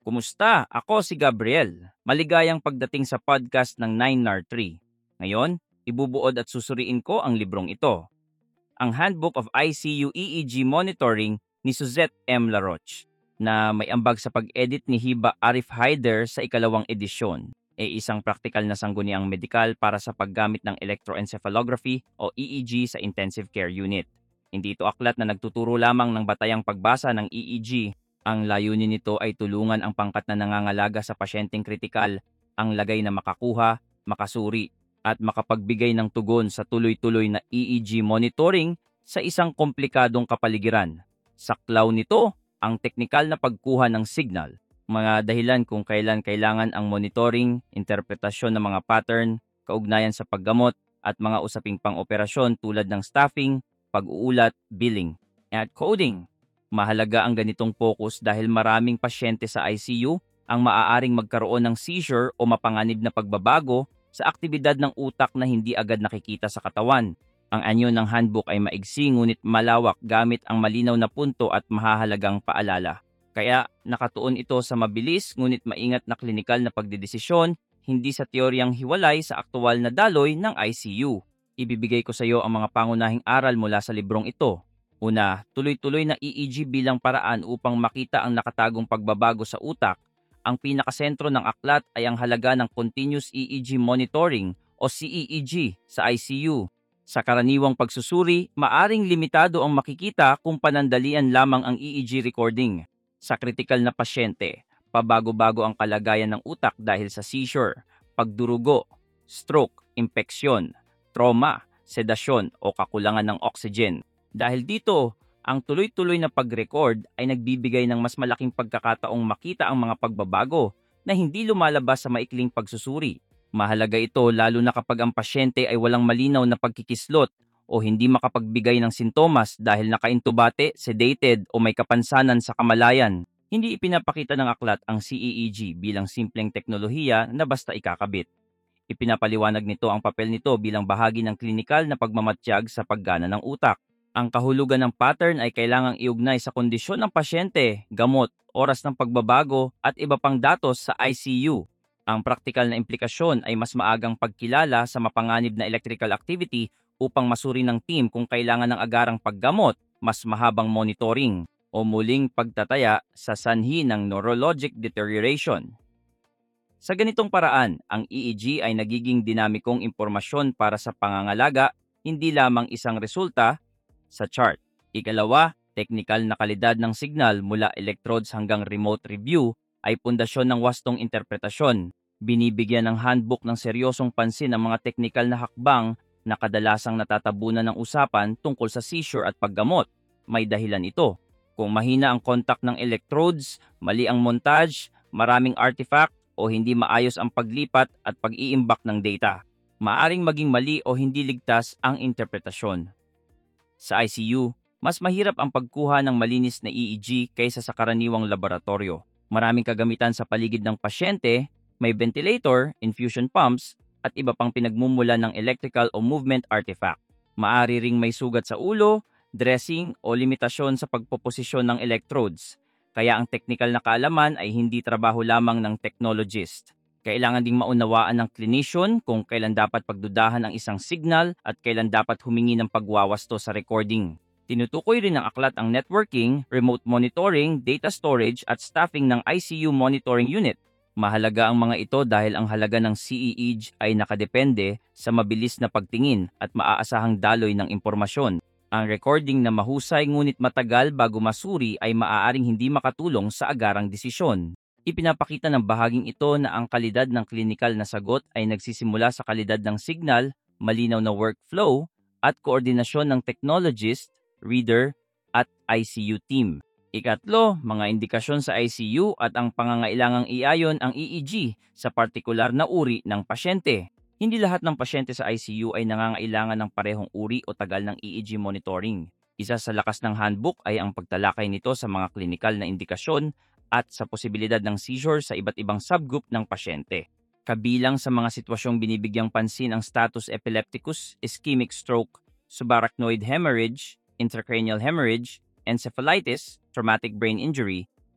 Kumusta? Ako si Gabriel. Maligayang pagdating sa podcast ng 9NAR3. Ngayon, ibubuod at susuriin ko ang librong ito, ang Handbook of ICU EEG Monitoring ni Suzette M. Laroche, na may ambag sa pag-edit ni Hiba Arif Haider sa ikalawang edisyon, isang praktikal na sangguniang medikal para sa paggamit ng electroencephalography o EEG sa intensive care unit. Hindi ito aklat na nagtuturo lamang ng batayang pagbasa ng EEG. Ang layunin nito ay tulungan ang pangkat na nangangalaga sa pasyenteng kritikal ang lagay na makakuha, makasuri, at makapagbigay ng tugon sa tuloy-tuloy na EEG monitoring sa isang komplikadong kapaligiran. Saklaw nito ang teknikal na pagkuha ng signal, mga dahilan kung kailan kailangan ang monitoring, interpretasyon ng mga pattern, kaugnayan sa paggamot, at mga usaping pang-operasyon tulad ng staffing, pag-uulat, billing, at coding. Mahalaga ang ganitong focus dahil maraming pasyente sa ICU ang maaaring magkaroon ng seizure o mapanganib na pagbabago sa aktibidad ng utak na hindi agad nakikita sa katawan. Ang anyo ng handbook ay maigsi ngunit malawak gamit ang malinaw na punto at mahahalagang paalala. Kaya nakatuon ito sa mabilis ngunit maingat na klinikal na pagdedesisyon, hindi sa teoryang hiwalay sa aktual na daloy ng ICU. Ibibigay ko sa iyo ang mga pangunahing aral mula sa librong ito. Una, tuloy-tuloy na EEG bilang paraan upang makita ang nakatagong pagbabago sa utak. Ang pinakasentro ng aklat ay ang halaga ng Continuous EEG Monitoring o CEEG sa ICU. Sa karaniwang pagsusuri, maaring limitado ang makikita kung panandalian lamang ang EEG recording. Sa kritikal na pasyente, pabago-bago ang kalagayan ng utak dahil sa seizure, pagdurugo, stroke, impeksyon, trauma, sedasyon o kakulangan ng oxygen. Dahil dito, ang tuloy-tuloy na pag-record ay nagbibigay ng mas malaking pagkakataong makita ang mga pagbabago na hindi lumalabas sa maikling pagsusuri. Mahalaga ito lalo na kapag ang pasyente ay walang malinaw na pagkikislot o hindi makapagbigay ng sintomas dahil nakaintubate, sedated o may kapansanan sa kamalayan. Hindi ipinapakita ng aklat ang CEEG bilang simpleng teknolohiya na basta ikakabit. Ipinapaliwanag nito ang papel nito bilang bahagi ng klinikal na pagmamatiyag sa paggana ng utak. Ang kahulugan ng pattern ay kailangang iugnay sa kondisyon ng pasyente, gamot, oras ng pagbabago at iba pang datos sa ICU. Ang praktikal na implikasyon ay mas maagang pagkilala sa mapanganib na electrical activity upang masuri ng team kung kailangan ng agarang paggamot, mas mahabang monitoring, o muling pagtataya sa sanhi ng neurologic deterioration. Sa ganitong paraan, ang EEG ay nagiging dinamikong impormasyon para sa pangangalaga, hindi lamang isang resulta sa chart. Ikalawa, teknikal na kalidad ng signal mula electrodes hanggang remote review ay pundasyon ng wastong interpretasyon. Binibigyan ng handbook ng seryosong pansin ang mga teknikal na hakbang na kadalasang natatabunan ng usapan tungkol sa seizure at paggamot. May dahilan ito. Kung mahina ang contact ng electrodes, mali ang montage, maraming artifact o hindi maayos ang paglipat at pag-iimbak ng data, maaring maging mali o hindi ligtas ang interpretasyon. Sa ICU, mas mahirap ang pagkuha ng malinis na EEG kaysa sa karaniwang laboratorio. Maraming kagamitan sa paligid ng pasyente, may ventilator, infusion pumps, at iba pang pinagmumula ng electrical o movement artifact. Maari ring may sugat sa ulo, dressing o limitasyon sa pagpoposisyon ng electrodes. Kaya ang technical na kaalaman ay hindi trabaho lamang ng technologist. Kailangan ding maunawaan ng clinician kung kailan dapat pagdudahan ang isang signal at kailan dapat humingi ng pagwawasto sa recording. Tinutukoy rin ng aklat ang networking, remote monitoring, data storage at staffing ng ICU monitoring unit. Mahalaga ang mga ito dahil ang halaga ng CEEG ay nakadepende sa mabilis na pagtingin at maaasahang daloy ng impormasyon. Ang recording na mahusay ngunit matagal bago masuri ay maaaring hindi makatulong sa agarang desisyon. Ipinapakita ng bahaging ito na ang kalidad ng klinikal na sagot ay nagsisimula sa kalidad ng signal, malinaw na workflow, at koordinasyon ng technologist, reader, at ICU team. Ikatlo, mga indikasyon sa ICU at ang pangangailangang iayon ang EEG sa partikular na uri ng pasyente. Hindi lahat ng pasyente sa ICU ay nangangailangan ng parehong uri o tagal ng EEG monitoring. Isa sa lakas ng handbook ay ang pagtalakay nito sa mga klinikal na indikasyon at sa posibilidad ng seizure sa iba't ibang subgroup ng pasyente. Kabilang sa mga sitwasyong binibigyang pansin ang status epilepticus, ischemic stroke, subarachnoid hemorrhage, intracranial hemorrhage, encephalitis, traumatic brain injury,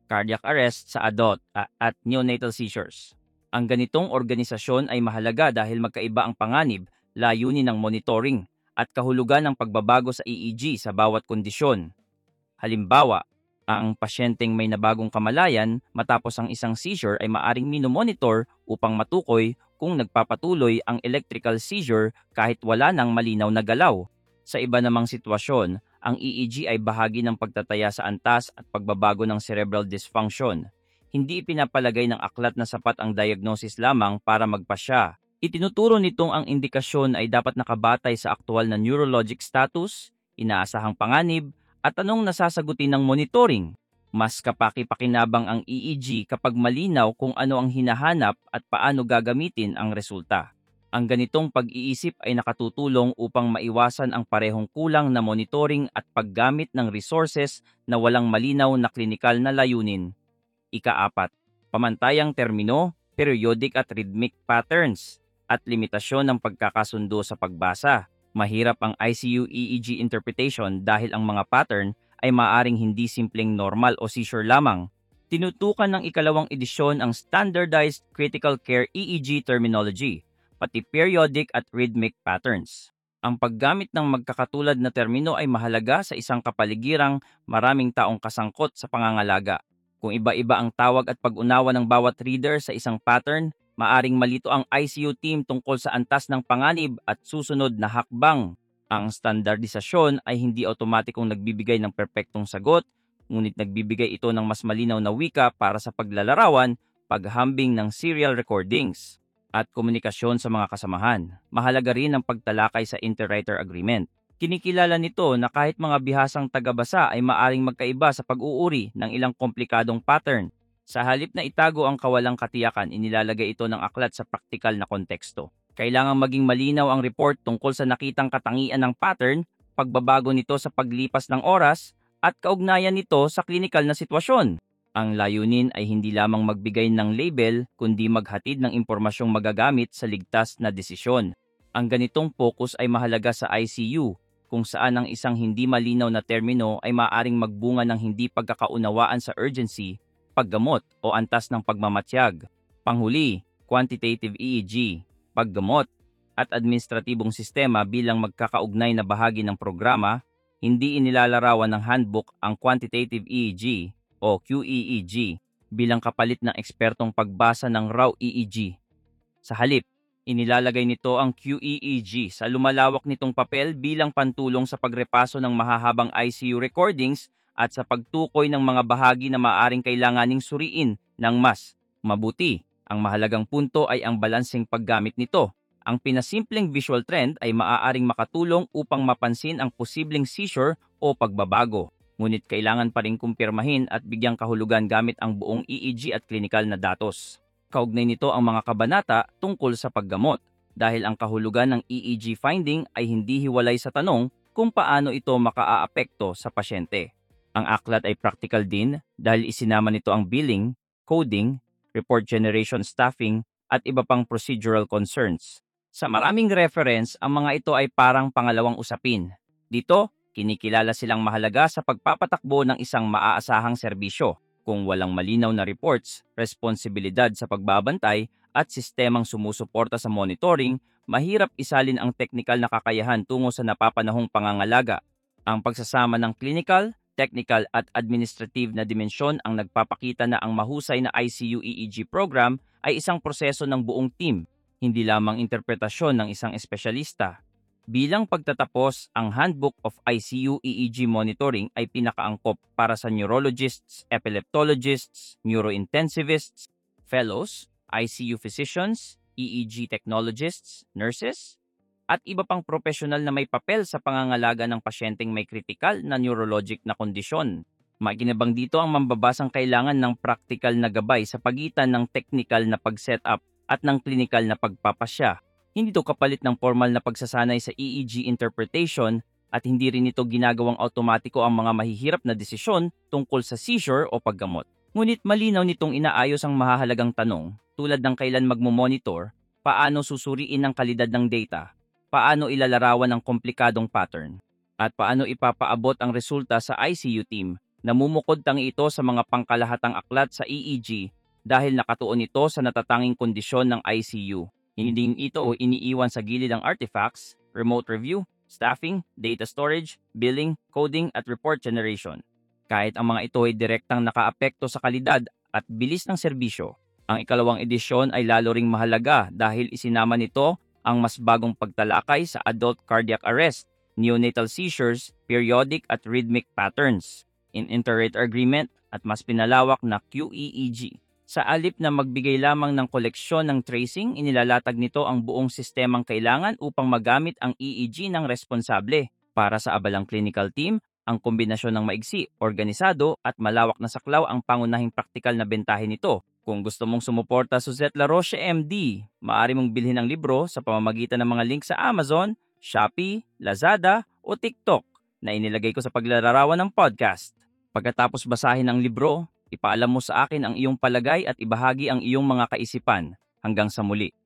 cardiac arrest sa adult at neonatal seizures. Ang ganitong organisasyon ay mahalaga dahil magkaiba ang panganib, layunin ng monitoring, at kahulugan ng pagbabago sa EEG sa bawat kondisyon. Halimbawa, ang pasyenteng may nabagong kamalayan matapos ang isang seizure ay maaring minomonitor upang matukoy kung nagpapatuloy ang electrical seizure kahit wala nang malinaw na galaw. Sa iba namang sitwasyon, ang EEG ay bahagi ng pagtataya sa antas at pagbabago ng cerebral dysfunction. Hindi ipinapalagay ng aklat na sapat ang diagnosis lamang para magpasya. Itinuturo nitong ang indikasyon ay dapat nakabatay sa aktual na neurologic status, inaasahang panganib, at anong nasasagutin ng monitoring. Mas kapaki-pakinabang ang EEG kapag malinaw kung ano ang hinahanap at paano gagamitin ang resulta. Ang ganitong pag-iisip ay nakatutulong upang maiwasan ang parehong kulang na monitoring at paggamit ng resources na walang malinaw na klinikal na layunin. Ika-4, pamantayang termino, periodic at rhythmic patterns, at limitasyon ng pagkakasundo sa pagbasa. Mahirap ang ICU EEG interpretation dahil ang mga pattern ay maaring hindi simpleng normal o seizure lamang. Tinutukan ng ikalawang edisyon ang Standardized Critical Care EEG terminology, pati periodic at rhythmic patterns. Ang paggamit ng magkakatulad na termino ay mahalaga sa isang kapaligirang maraming taong kasangkot sa pangangalaga. Kung iba-iba ang tawag at pag-unawa ng bawat reader sa isang pattern, maaring malito ang ICU team tungkol sa antas ng panganib at susunod na hakbang. Ang standardisasyon ay hindi otomatikong nagbibigay ng perpektong sagot, ngunit nagbibigay ito ng mas malinaw na wika para sa paglalarawan, paghambing ng serial recordings, at komunikasyon sa mga kasamahan. Mahalaga rin ang pagtalakay sa interwriter agreement. Kinikilala nito na kahit mga bihasang tagabasa ay maaring magkaiba sa pag-uuri ng ilang komplikadong pattern. Sa halip na itago ang kawalang katiyakan, inilalagay ito ng aklat sa praktikal na konteksto. Kailangang maging malinaw ang report tungkol sa nakitang katangian ng pattern, pagbabago nito sa paglipas ng oras, at kaugnayan nito sa klinikal na sitwasyon. Ang layunin ay hindi lamang magbigay ng label, kundi maghatid ng impormasyong magagamit sa ligtas na desisyon. Ang ganitong focus ay mahalaga sa ICU, kung saan ang isang hindi malinaw na termino ay maaaring magbunga ng hindi pagkakaunawaan sa urgency, paggamot o antas ng pagmamatiyag. Panghuli, quantitative EEG, paggamot, at administratibong sistema bilang magkakaugnay na bahagi ng programa, hindi inilalarawan ng handbook ang quantitative EEG o QEEG bilang kapalit ng ekspertong pagbasa ng raw EEG. Sa halip, inilalagay nito ang QEEG sa lumalawak nitong papel bilang pantulong sa pagrepaso ng mahahabang ICU recordings at sa pagtukoy ng mga bahagi na maaaring kailanganing suriin ng mas mabuti. Ang mahalagang punto ay ang balanseng paggamit nito. Ang pinasimpleng visual trend ay maaaring makatulong upang mapansin ang posibleng seizure o pagbabago. Ngunit kailangan pa rin kumpirmahin at bigyang kahulugan gamit ang buong EEG at klinikal na datos. Kaugnay nito ang mga kabanata tungkol sa paggamot, dahil ang kahulugan ng EEG finding ay hindi hiwalay sa tanong kung paano ito makaaapekto sa pasyente. Ang aklat ay practical din dahil isinama nito ang billing, coding, report generation staffing, at iba pang procedural concerns. Sa maraming reference, ang mga ito ay parang pangalawang usapin. Dito, kinikilala silang mahalaga sa pagpapatakbo ng isang maaasahang serbisyo. Kung walang malinaw na reports, responsibilidad sa pagbabantay, at sistemang sumusuporta sa monitoring, mahirap isalin ang teknikal na kakayahan tungo sa napapanahong pangangalaga. Ang pagsasama ng clinical, technical at administrative na dimensyon ang nagpapakita na ang mahusay na ICU EEG program ay isang proseso ng buong team, hindi lamang interpretasyon ng isang espesyalista. Bilang pagtatapos, ang Handbook of ICU EEG Monitoring ay pinakaangkop para sa neurologists, epileptologists, neurointensivists, fellows, ICU physicians, EEG technologists, nurses, at iba pang profesional na may papel sa pangangalaga ng pasyenteng may kritikal na neurologic na kondisyon. Maginabang dito ang mambabasang kailangan ng praktikal na gabay sa pagitan ng technical na pag-setup at ng klinikal na pagpapasya. Hindi ito kapalit ng formal na pagsasanay sa EEG interpretation at hindi rin ito ginagawang automatiko ang mga mahihirap na desisyon tungkol sa seizure o paggamot. Ngunit malinaw nitong inaayos ang mahahalagang tanong tulad ng kailan magmomonitor, paano susuriin ang kalidad ng data, paano ilalarawan ang komplikadong pattern, at paano ipapaabot ang resulta sa ICU team Namumukod tangi ito sa mga pangkalahatang aklat sa EEG dahil nakatuon ito sa natatanging kondisyon ng ICU. Hindi ito iniiwan sa gilid ng artifacts, remote review, staffing, data storage, billing, coding at report generation. Kahit ang mga ito ay direktang nakaapekto sa kalidad at bilis ng serbisyo, ang ikalawang edisyon ay lalo ring mahalaga dahil isinama nito ang mas bagong pagtalakay sa adult cardiac arrest, neonatal seizures, periodic at rhythmic patterns, in inter-rate agreement at mas pinalawak na QEEG. Sa alip na magbigay lamang ng koleksyon ng tracing, inilalatag nito ang buong sistemang kailangan upang magamit ang EEG ng responsable. Para sa abalang clinical team, ang kombinasyon ng maigsi, organisado at malawak na saklaw ang pangunahing praktikal na bentahe nito. Kung gusto mong sumuporta sa Suzette Laroche MD, maaari mong bilhin ang libro sa pamamagitan ng mga link sa Amazon, Shopee, Lazada o TikTok na inilagay ko sa paglalarawan ng podcast. Pagkatapos basahin ang libro, ipaalam mo sa akin ang iyong palagay at ibahagi ang iyong mga kaisipan. Hanggang sa muli.